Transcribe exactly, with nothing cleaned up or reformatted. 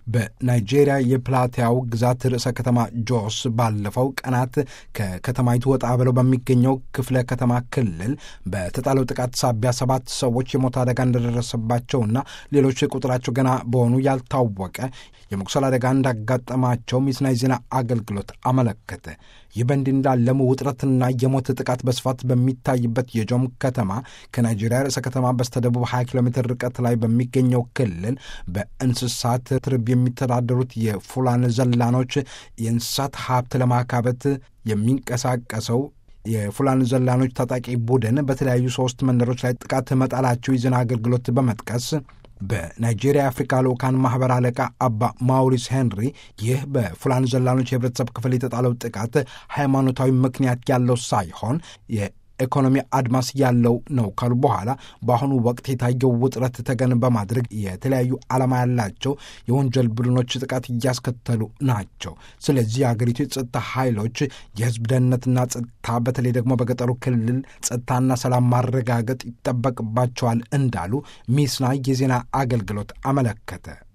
በናይጄሪያ የፕላቴያው ግዛት ርዕሰ ከተማ ጆስ ባለፈው ቀናት ከከተማይቱ ወጣ ብለው በሚገኘው ክፍለ ከተማ ክልል በተጣለው ጥቃት ሳቢያ ሰባት ሰዎች የሞት አደጋ እንደደረሰባቸውና ሌሎች ቁጥራቸው ገና በሆኑ ያልታወቀ የመቁሰል አደጋ እንዳጋጠማቸው ሚስናይ ዜና አገልግሎት አመለከተ። ይህ በእንዲህ እንዳለም ውጥረትና የሞት ጥቃት በስፋት በሚታይበት የጆም ከተማ ከናይጄሪያ ርዕሰ ከተማ በስተደቡብ ሀያ ኪሎ ሜትር ርቀት ላይ በሚገኘው ክልል በእንስሳት ትርብ የሚተዳደሩት የፉላን ዘላኖች የእንስሳት ሀብት ለማካበት የሚንቀሳቀሰው የፉላን ዘላኖች ታጣቂ ቡድን በተለያዩ ሶስት መንደሮች ላይ ጥቃት መጣላቸው የዜና አገልግሎት በመጥቀስ በናይጄሪያ የአፍሪካ ልዑካን ማኅበር አለቃ አባ ማውሪስ ሄንሪ ይህ በፉላን ዘላኖች የህብረተሰብ ክፍል የተጣለው ጥቃት ሃይማኖታዊ ምክንያት ያለው ሳይሆን የኢኮኖሚ አድማስ ያለው ነው ካሉ በኋላ በአሁኑ ወቅት የታየው ውጥረት ተገን በማድረግ የተለያዩ ዓላማ ያላቸው የወንጀል ቡድኖች ጥቃት እያስከተሉ ናቸው። ስለዚህ የአገሪቱ የጸጥታ ኃይሎች የህዝብ ደህንነትና ጸጥታ በተለይ ደግሞ በገጠሩ ክልል ጸጥታና ሰላም ማረጋገጥ ይጠበቅባቸዋል እንዳሉ ሚስናይ የዜና አገልግሎት አመለከተ።